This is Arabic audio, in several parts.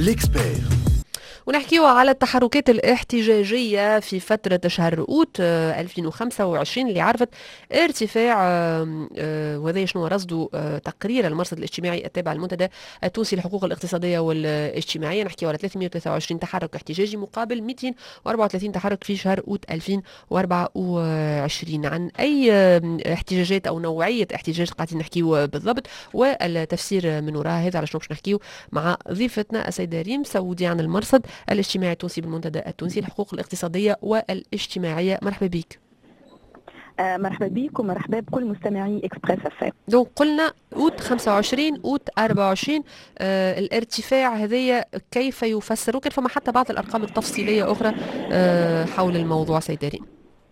ليكسبير. ونحكيوا على التحركات الاحتجاجية في فترة شهر أوت 2025 اللي عرفت ارتفاع وهذا شنو رصده تقرير المرصد الاجتماعي التابع للمنتدى التونسي للحقوق الاقتصادية والاجتماعية. نحكيوا على 323 تحرك احتجاجي مقابل 234 تحرك في شهر أوت 2024. عن أي احتجاجات أو نوعية احتجاج قاعدين نحكيوا بالضبط والتفسير من وراء هذا على شنو باش نحكيوا مع ضيفتنا السيدة ريم سعودي عن المرصد الاجتماعي التونسي بالمنتدى التونسي للحقوق الاقتصادية والاجتماعية. مرحبا بك. مرحبا بك ومرحبا بكل مستمعي اكسبريس اف ام. دونك قلنا اوت 25 اوت 24 الارتفاع هذايا كيف يفسر؟ وكان فما حتى بعض الارقام التفصيلية اخرى حول الموضوع سيدة ريم.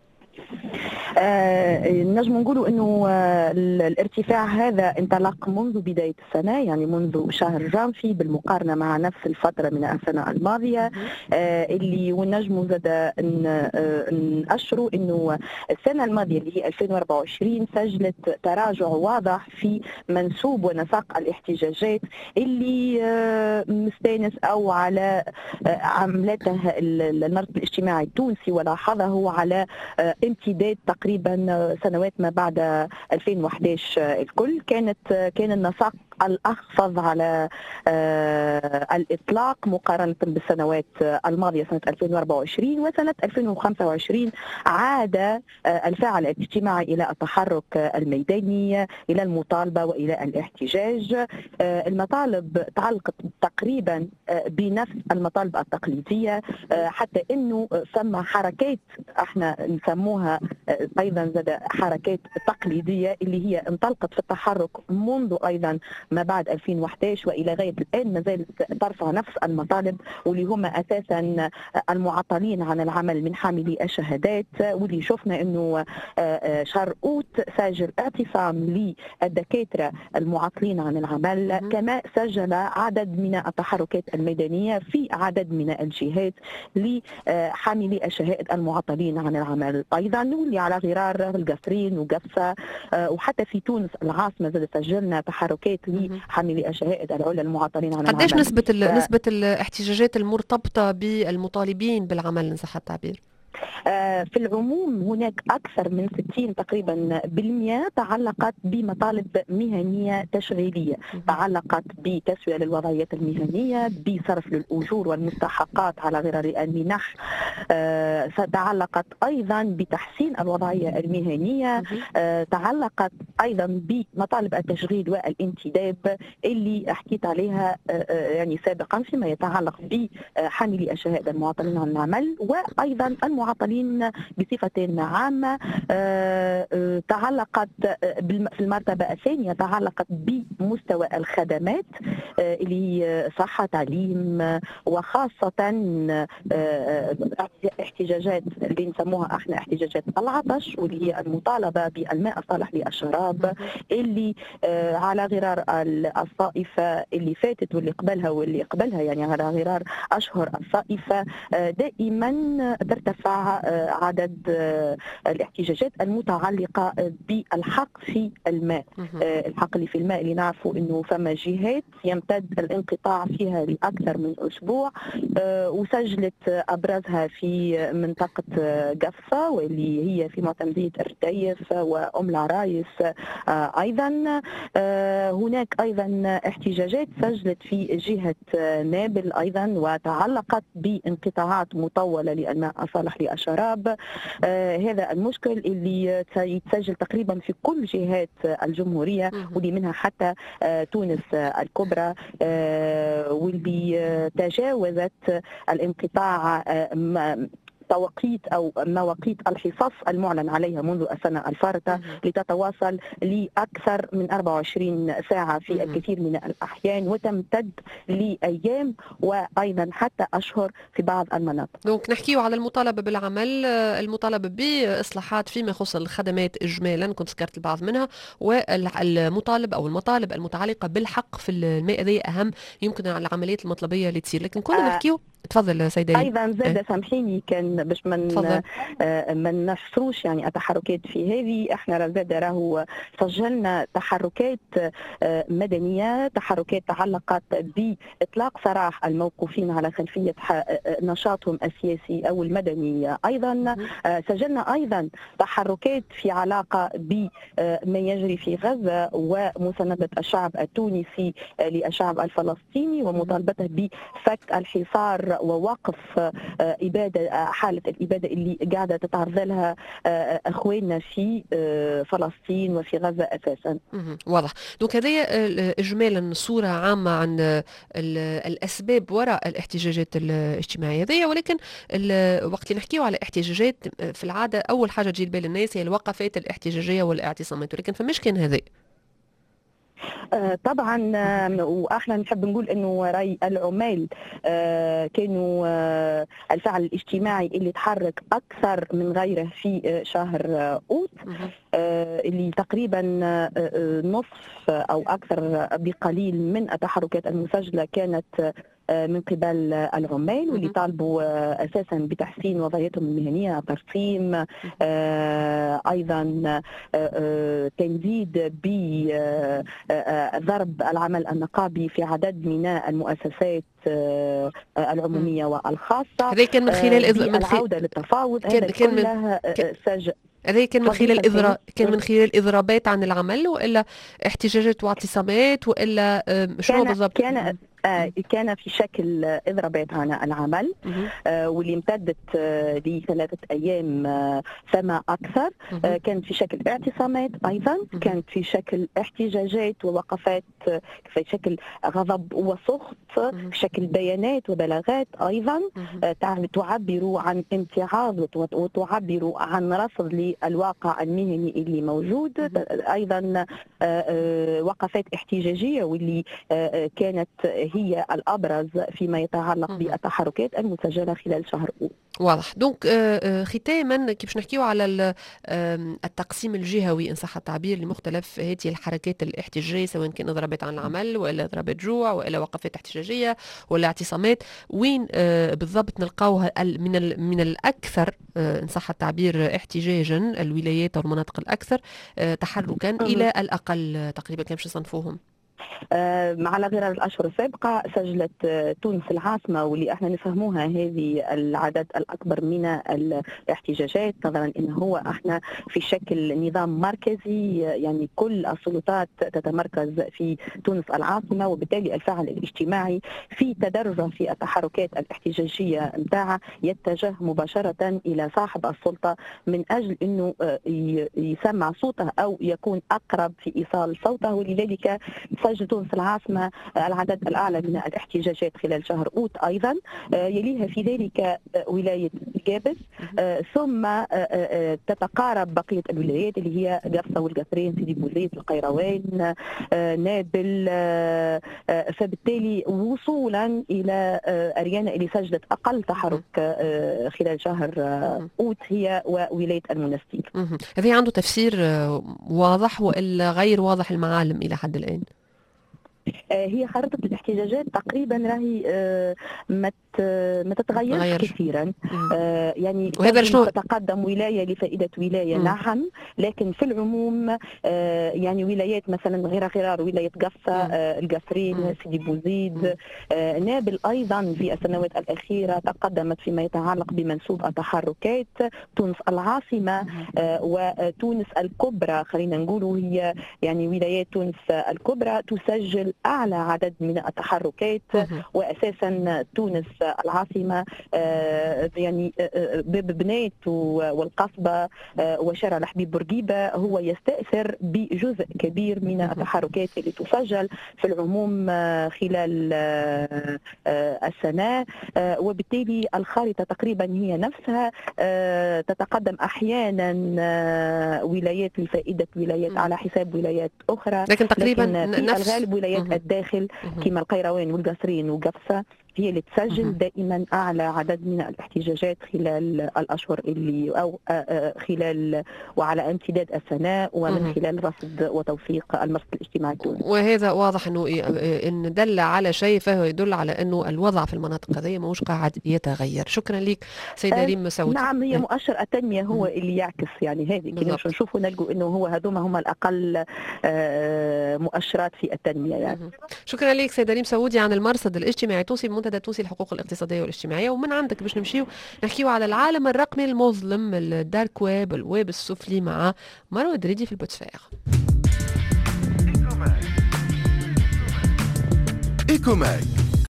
نجم نقولوا انه الارتفاع هذا انطلق منذ بدايه السنه، يعني منذ شهر جانفي بالمقارنه مع نفس الفتره من السنه الماضيه، اللي ونجموا زاد نأشروا انه السنه الماضيه اللي هي 2024 سجلت تراجع واضح في منسوب ونسق الاحتجاجات اللي مستانس او على عملته المرصد الاجتماعي التونسي ولاحظه على امتداد تقريبا سنوات ما بعد 2011 الكل. كان النسق الأخفض على الإطلاق مقارنة بالسنوات الماضية سنة 2024 وسنة 2025. عاد الفاعل الاجتماعي إلى التحرك الميداني، إلى المطالبة وإلى الاحتجاج. المطالب تعلقت تقريبا بنفس المطالب التقليدية، حتى أنه ثم حركات احنا نسموها أيضا زاد حركات تقليدية اللي هي انطلقت في التحرك منذ أيضا ما بعد 2011 والى غايه الان ما زالت ترفع نفس المطالب، واللي هم اساسا المعطلين عن العمل من حاملي الشهادات. واللي شفنا انه شهر اوت سجل اعتصام للدكاتره المعطلين عن العمل، كما سجل عدد من التحركات الميدانيه في عدد من الجهات لحاملي الشهائد المعطلين عن العمل ايضا، واللي على غرار القصرين وقفه. وحتى في تونس العاصمه زاد سجلنا تحركات حاملي الشهائد العليا المعطلين عن العمل. قديش نسبة الاحتجاجات المرتبطة بالمطالبين بالعمل إن صح التعبير؟ في العموم هناك أكثر من 60 تقريبا بالمئة تعلقت بمطالب مهنية تشغيلية، تعلقت بتسوية للوضعيات المهنية، بصرف للأجور والمستحقات على غرار المنح، تعلقت أيضا بتحسين الوضعية المهنية، تعلقت أيضا بمطالب التشغيل والانتداب اللي حكيت عليها يعني سابقا فيما يتعلق بحاملي الشهادة المعطلين عن العمل، وأيضا المعطلين بصفة عامة. تعلقت في المرتبة الثانية تعلقت بمستوى الخدمات اللي هي صحة تعليم، وخاصة احتجاجات اللي نسموها احنا احتجاجات العطش، واللي هي المطالبة بالماء الصالح للشراب، اللي على غرار الصائفة اللي فاتت واللي قبلها يعني على غرار أشهر الصائفة دائما ترتفع عدد الاحتجاجات المتعلقة بالحق في الماء. الحق اللي في الماء اللي نعرفوا انه فما جهات يمتد الانقطاع فيها لأكثر من أسبوع، وسجلت أبرزها في منطقة قفة واللي هي في معتمدية الرديف وأم العرايس. أيضا هناك أيضا احتجاجات سجلت في جهة نابل أيضا وتعلقت بانقطاعات مطولة للماء الصالح للشراب. هذا المشكل اللي يتسجل تقريبا في كل جهات الجمهورية، واللي منها حتى تونس الكبرى، واللي تجاوزت الانقطاع توقيت أو مواقيت الحصص المعلن عليها منذ السنة الفارطة لتتواصل لأكثر من 24 ساعة في الكثير من الأحيان، وتمتد لأيام وأيضا حتى أشهر في بعض المناطق. دونك نحكيو على المطالبة بالعمل، المطالبة بإصلاحات فيما يخص الخدمات إجمالا كنت ذكرت البعض منها، والمطالب أو المطالب المتعلقة بالحق في الماء هذه أهم يمكن العمليات المطلبية اللي تصير. لكن كنا نحكيو تفضل سيدة ايضا زاد سامحيني كان ما نحصروش يعني التحركات في هذه. احنا زاد راهو سجلنا تحركات مدنيه، تحركات تعلقت باطلاق سراح الموقوفين على خلفيه نشاطهم السياسي او المدني. ايضا سجلنا ايضا تحركات في علاقه بما يجري في غزه ومسانده الشعب التونسي للشعب الفلسطيني ومطالبته بفك الحصار ووقف حاله الاباده اللي قاعده تتعرض لها اخواننا في فلسطين وفي غزه اساسا. واضح. دونك هذه اجمالا صوره عامه عن الاسباب وراء الاحتجاجات الاجتماعيه هذه، ولكن وقت اللي نحكيو على احتجاجات في العاده اول حاجه تجي لبال الناس هي الوقفات الاحتجاجيه والاعتصامات، ولكن فمش كان هذا. طبعا واحنا نحب نقول انه راي العمال كانوا الفعل الاجتماعي اللي تحرك اكثر من غيره في شهر اوت، اللي تقريبا نصف او اكثر بقليل من التحركات المسجله كانت من قبل العمال، واللي طالبوا اساسا بتحسين وضعيتهم المهنيه، ترسيم، ايضا تمديد بضرب العمل النقابي في عدد من المؤسسات العموميه والخاصه. هذا كان من خلال العوده للتفاوض. هذا كلها هذا كان من خلال كان من خلال اضرابات عن العمل، والا احتجاجات واعتصامات، والا شنو بالضبط؟ كان في شكل اضرابات عن العمل واللي امتدت ل3 أيام فما اكثر. كانت في شكل اعتصامات، ايضا كانت في شكل احتجاجات ووقفات في شكل غضب وسخط، في شكل بيانات وبلاغات ايضا تعبر عن امتعاض وتعبر عن رفض للواقع المهني اللي موجود. ايضا وقفات احتجاجيه واللي كانت هي الابرز فيما يتعلق بالتحركات المسجله خلال شهر أوت. واضح. دونك ختاما كيف نحكيو على التقسيم الجهوي ان صح التعبير لمختلف هذه الحركات الاحتجاجيه، سواء كان اضرابات عن العمل والا اضرابات جوع والا وقفات احتجاجيه ولا اعتصامات، وين بالضبط نلقاوها من الاكثر ان صح التعبير احتجاجا الولايات او المناطق الاكثر تحركا الى الاقل تقريبا كيفاش نصنفوهم؟ على غرار الأشهر السابقة سجلت تونس العاصمة، واللي احنا نفهموها هذه العدد الأكبر من الاحتجاجات، نظرا إنه هو احنا في شكل نظام مركزي، يعني كل السلطات تتمركز في تونس العاصمة، وبالتالي الفعل الاجتماعي في تدرجه في التحركات الاحتجاجية متاعها يتجه مباشرة إلى صاحب السلطة من أجل إنه يسمع صوته أو يكون أقرب في إيصال صوته. ولذلك سجل تونس العاصمة العدد الأعلى من الاحتجاجات خلال شهر أوت. أيضا يليها في ذلك ولاية جابس، ثم تتقارب بقية الولايات اللي هي قفصة والقصرين، سيدي بوزيد، القيروان، نابل. فبالتالي وصولا إلى أريانا اللي سجلت أقل تحرك خلال شهر أوت هي وولاية المنستير. هذا عنده تفسير واضح وإلا غير واضح المعالم إلى حد الآن؟ هي خارطة الاحتجاجات تقريبا راهي ما تتغيرش كثيرا، يعني تتقدم ولاية لفائدة ولاية. نعم، لكن في العموم يعني ولايات مثلا غرار ولاية قفصة، القصرين، سيدي بوزيد، نابل أيضا في السنوات الأخيرة تقدمت فيما يتعلق بمنسوب التحركات. تونس العاصمة وتونس الكبرى خلينا نقولوا هي يعني ولايات تونس الكبرى تسجل أعلى عدد من التحركات، وأساسا تونس العاصمة يعني ببنات والقصبة وشارع الحبيب بورقيبة هو يستأثر بجزء كبير من التحركات اللي تسجل في العموم خلال السنة، وبالتالي الخارطة تقريبا هي نفسها. تتقدم أحيانا ولايات لفائدة ولايات على حساب ولايات أخرى، لكن تقريبا في الغالب ولايات الداخل كما القيروان والقصرين وقفصة هي اللي تسجل دائما أعلى عدد من الاحتجاجات خلال الأشهر اللي أو خلال وعلى امتداد السنة ومن خلال رصد وتوثيق المرصد الاجتماعي التونسي. وهذا واضح أنه إن دل على شيء فهو يدل على أنه الوضع في المناطق هذه ماهوش قاعد يتغير. شكرا لك سيدة ريم مسعود. نعم، هي مؤشر التنمية هو اللي يعكس يعني هذه كي نشوفوا نلقوا أنه هو هذوما هما الأقل مؤشرات في التنمية يعني. شكرا لك سيدة ريم سعودي عن المرصد الاجتماعي التونسي بمنتدى التونسي للحقوق الاقتصادية والاجتماعية. ومن عندك باش نحكيو على العالم الرقمي المظلم، الدارك ويب، الويب السفلي، مع مروة دريدي في البوتسفير. إيكوماك